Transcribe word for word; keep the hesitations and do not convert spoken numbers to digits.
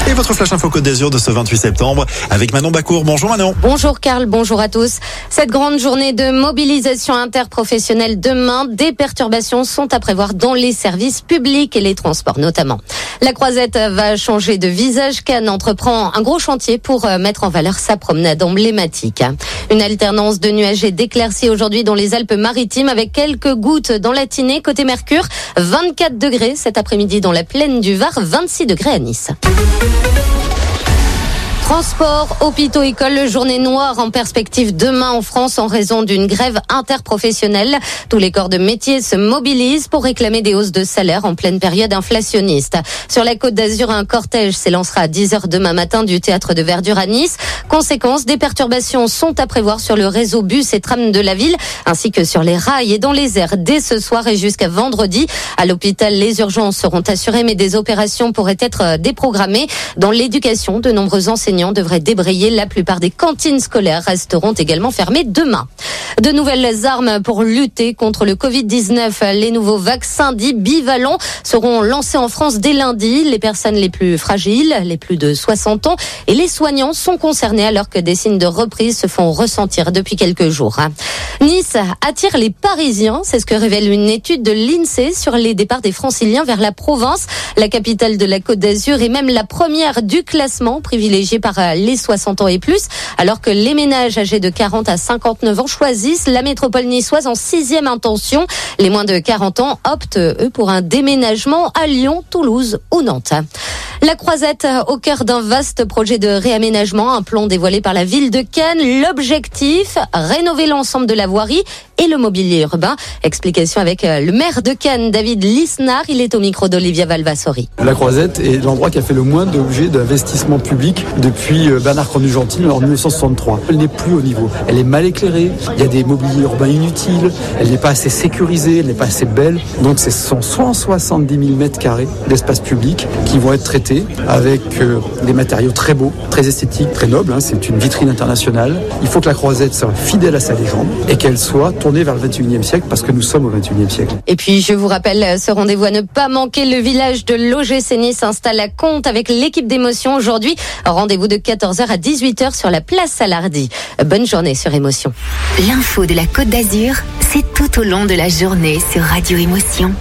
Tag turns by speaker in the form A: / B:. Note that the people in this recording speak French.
A: Et votre flash info Côte d'Azur de ce vingt-huit septembre avec Manon Bacour. Bonjour Manon.
B: Bonjour Karl, bonjour à tous. Cette grande journée de mobilisation interprofessionnelle demain, des perturbations sont à prévoir dans les services publics et les transports notamment. La Croisette va changer de visage. Cannes entreprend un gros chantier pour mettre en valeur sa promenade emblématique. Une alternance de nuages et d'éclaircies aujourd'hui dans les Alpes-Maritimes avec quelques gouttes dans la Tinée. Côté Mercure, vingt-quatre degrés cet après-midi dans la plaine du Var, vingt-six degrés à Nice. Transport, hôpitaux, écoles, journée noire en perspective demain en France en raison d'une grève interprofessionnelle. Tous les corps de métier se mobilisent pour réclamer des hausses de salaire en pleine période inflationniste. Sur la Côte d'Azur, un cortège s'élancera à dix heures demain matin du théâtre de Verdure à Nice. Conséquence, des perturbations sont à prévoir sur le réseau bus et tram de la ville, ainsi que sur les rails et dans les airs dès ce soir et jusqu'à vendredi. À l'hôpital, les urgences seront assurées, mais des opérations pourraient être déprogrammées. Dans l'éducation, de nombreux enseignants devraient débrayer. La plupart des cantines scolaires resteront également fermées demain. De nouvelles armes pour lutter contre le covid dix-neuf. Les nouveaux vaccins dits bivalents seront lancés en France dès lundi. Les personnes les plus fragiles, les plus de soixante ans et les soignants sont concernés alors que des signes de reprise se font ressentir depuis quelques jours. Nice attire les Parisiens. C'est ce que révèle une étude de l'INSEE sur les départs des Franciliens vers la province. La capitale de la Côte d'Azur est même la première du classement, privilégiée par les soixante ans et plus, alors que les ménages âgés de quarante à cinquante-neuf ans choisissent la métropole niçoise en sixième intention. Les moins de quarante ans optent, eux, pour un déménagement à Lyon, Toulouse ou Nantes. La Croisette au cœur d'un vaste projet de réaménagement, un plan dévoilé par la ville de Cannes. L'objectif, rénover l'ensemble de la voirie et le mobilier urbain. Explication avec le maire de Cannes, David Lisnard. Il est au micro d'Olivia Valvassori.
C: La Croisette est l'endroit qui a fait le moins d'objets d'investissement public depuis Bernard Cornut-Gentille en dix-neuf cent soixante-trois. Elle n'est plus au niveau. Elle est mal éclairée. Il y a des mobiliers urbains inutiles. Elle n'est pas assez sécurisée. Elle n'est pas assez belle. Donc ce sont cent soixante-dix mille mètres carrés d'espace public qui vont être traités avec euh, des matériaux très beaux, très esthétiques, très nobles. Hein. C'est une vitrine internationale. Il faut que la Croisette soit fidèle à sa légende et qu'elle soit tournée vers le vingt et unième siècle parce que nous sommes au vingt et unième siècle.
B: Et puis, je vous rappelle ce rendez-vous à ne pas manquer. Le village de l'O G C Nice s'installe à Comte avec l'équipe d'émotion aujourd'hui. Rendez-vous de quatorze heures à dix-huit heures sur la place Salardi. Bonne journée sur Émotion.
D: L'info de la Côte d'Azur, c'est tout au long de la journée sur Radio Émotion.